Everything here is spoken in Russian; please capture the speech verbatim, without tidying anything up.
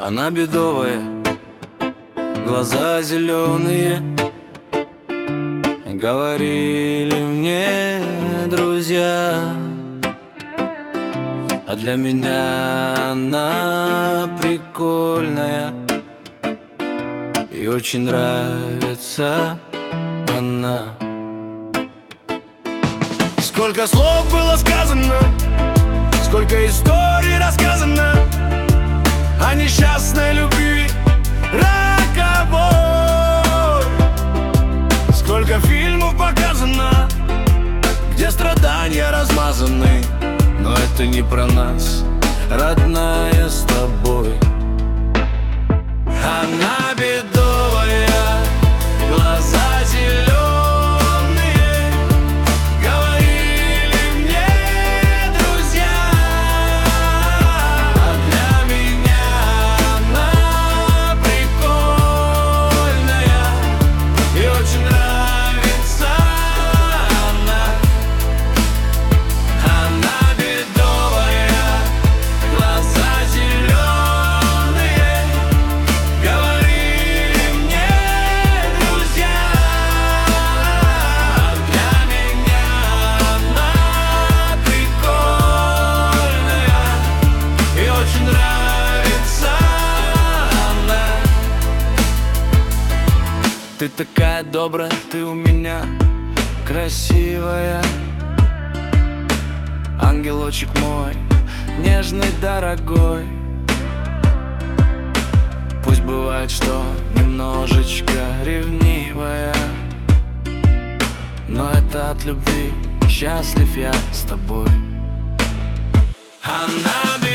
Она бедовая, глаза зеленые. Говорили мне друзья, а для меня она прикольная. И очень нравится она. Сколько слов было сказано, сколько историй рассказано о несчастной любви роковой. Сколько фильмов показано, где страдания размазаны. Но это не про нас, родная, с тобой. Она бедовая, глаза зеленые. Говорили мне друзья, а для меня она прикольная. И очень нравится она. Она бедовая, глаза зеленые. Говорили мне друзья, а для меня она прикольная. И очень нравится она. Ты такая добрая, ты у меня красивая. Ангелочек мой, нежный, дорогой. Пусть бывает, что немножечко ревнивая, но это от любви, счастлив я с тобой. Она